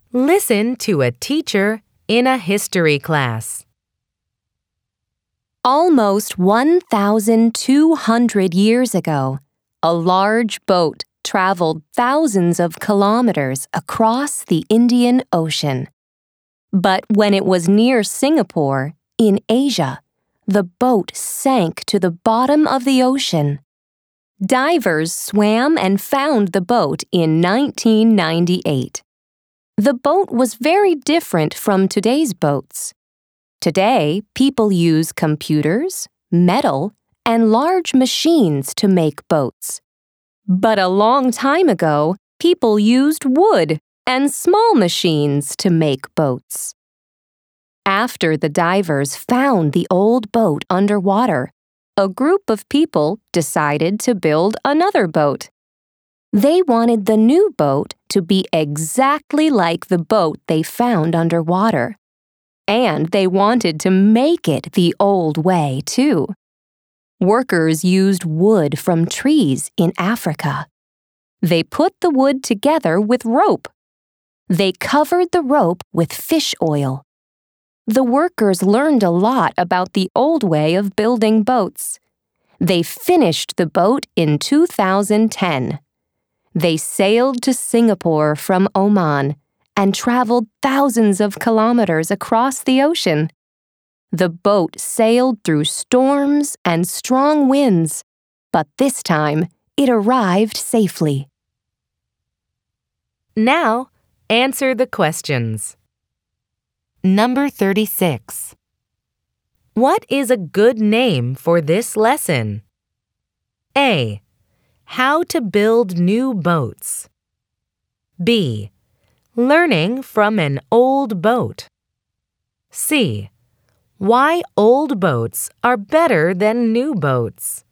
Listen to a teacher in a history class. Almost 1,200 years ago, a large boat traveled thousands of kilometers across the Indian Ocean. But when it was near Singapore, in Asia, the boat sank to the bottom of the ocean. Divers swam and found the boat in 1998. The boat was very different from today's boats. Today, people use computers, metal, and large machines to make boats. But a long time ago, people used wood and small machines to make boats. After the divers found the old boat underwater, a group of people decided to build another boat. They wanted the new boat to be exactly like the boat they found underwater. And they wanted to make it the old way, too. Workers used wood from trees in Africa. They put the wood together with rope. They covered the rope with fish oil. The workers learned a lot about the old way of building boats. They finished the boat in 2010. They sailed to Singapore from Oman and traveled thousands of kilometers across the ocean. The boat sailed through storms and strong winds, but this time it arrived safely. Now, answer the questions. Number 36. What is a good name for this lesson? A. How to build new boats. B. Learning from an old boat. C. Why old boats are better than new boats.